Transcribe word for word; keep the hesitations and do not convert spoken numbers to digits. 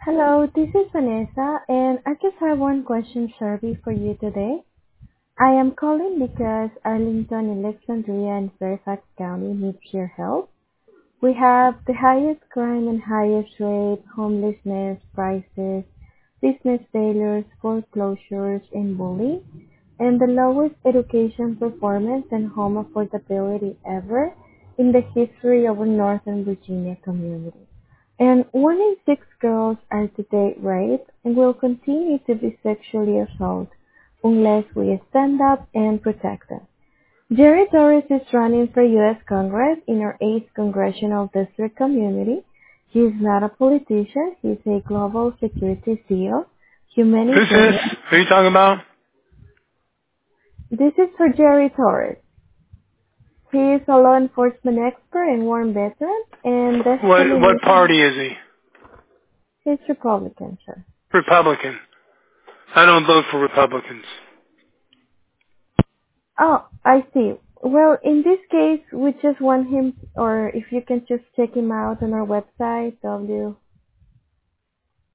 Hello, this is Vanessa, and I just have one question survey for you today. I am calling because Arlington, Alexandria, and Fairfax County needs your help. We have the highest crime and highest rate, homelessness, prices, business failures, foreclosures, and bullying, and the lowest education performance and home affordability ever in the history of a Northern Virginia community. And one in six girls are today raped and will continue to be sexually assaulted unless we stand up and protect them. Jerry Torres is running for U S Congress in our eighth Congressional District community. He is not a politician. He is a global security C E O, Who's this? humanitarian. Who are you talking about? This is for Jerry Torres. He is a law enforcement expert and war veteran, and What Destiny what Mission party is he? is Republican, sir. Republican. I don't vote for Republicans. Oh, I see. Well, in this case, we just want him, or if you can just check him out on our website, W